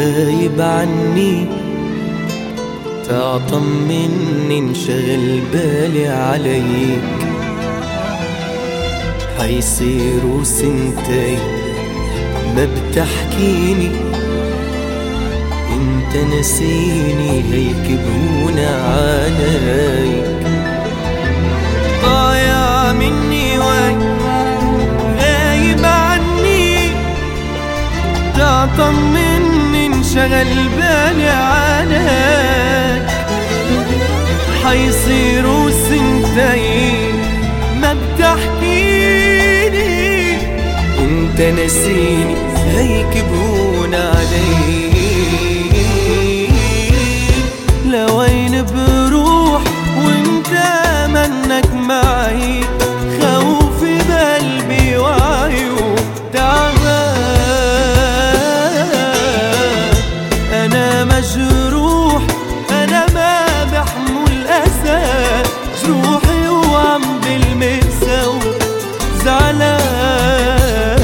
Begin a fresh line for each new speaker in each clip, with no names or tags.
غايب عني، تعطمني انشغل بالي عليك. حيصيروا سنتين ما بتحكيني، انت نسيني هيك بهون عليك. ضايع مني وين غايب عني، تعطمني انشغل بالي عليك. حيصيروا سنتين ما بتحكيني، انت نسيني هيك بهون عليك. لوين بروح وانت منك معي، خوفي بقلبي وعيوب تعبان. انا مجروح، انا ما بحمل اسى، جروحي وعم بالمأسى زعلان.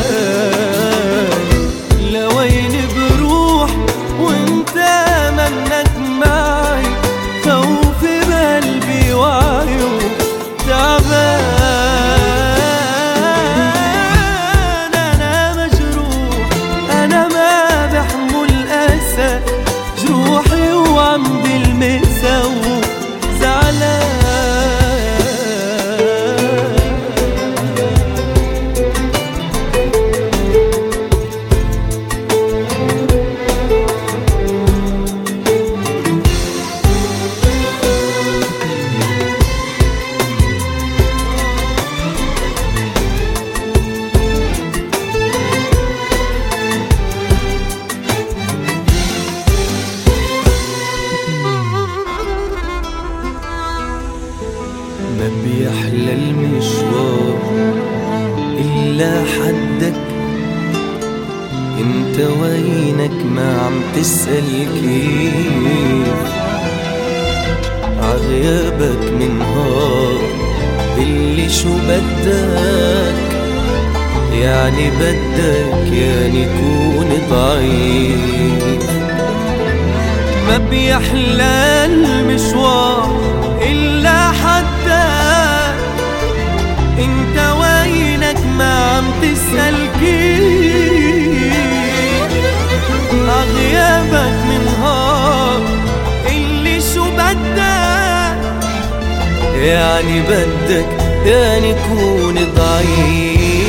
لوين بروح وانت منك معي، خوفي بقلبي وعيوب تعبان. انا مجروح، انا ما بحمل اسى، جروحي وعم بالمأسى زعلان. ما بيحلى المشوار إلا حدك، انت وينك ما عم تسأل كيف. عغيابك من هار اللي شو بدك، يعني بدك يعني كون ضعيف. ما بيحلى المشوار إلا حدك، انت وينك ما عم تسأل كيف. غيابك من هار اللي شو بدك، يعني بدك يعني كون ضعيف.